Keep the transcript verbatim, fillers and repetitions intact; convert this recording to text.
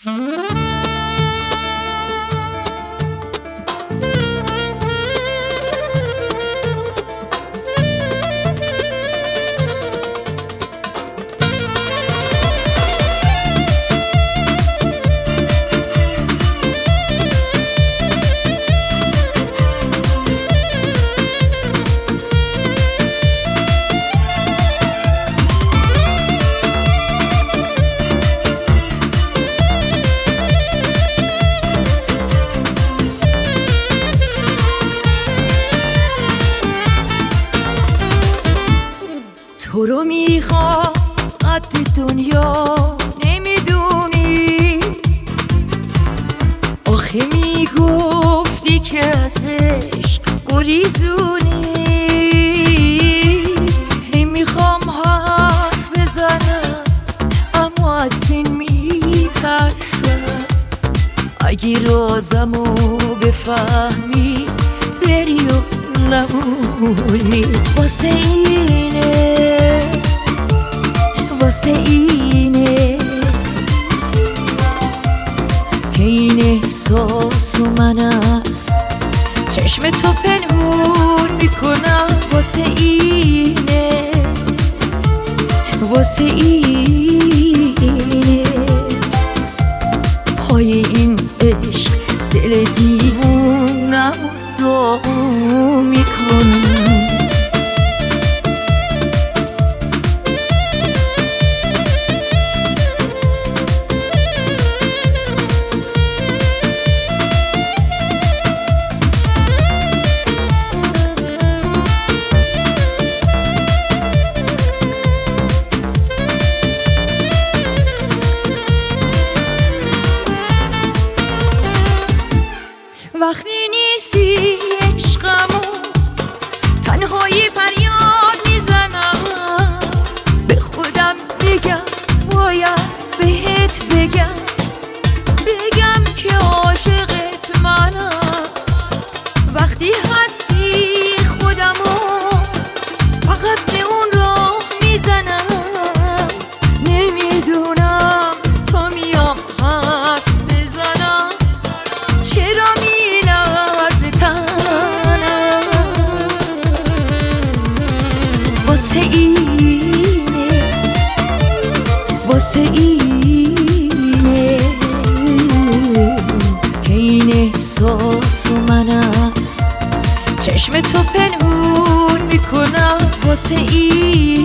تو رو میخوام قد دنیا نمیدونی، آخه میگفتی که از عشق گریزونی. هی میخوام حرف بزنم اما از این میترسم، اگه رازمو بفهمی بری و نمونی. واسه اینه واسه اینه که این احساس و من از چشم تو پنهون میکنم. واسه اینه واسه اینه پای این عشق دل دیوونم داغون میکنم. وقتی نیستی عشقمو تنهایی فریاد میزنم، به خودم بگم باید بهت بگم، بگم که عاشقت منم. وقتی هستی خودمو فقط به اون راه میزنم، نمیدونم تا میام حرف بزنم چرا واسه اینه واسه اینه که این احساس و من از چشم تو پنهون میکنم. واسه این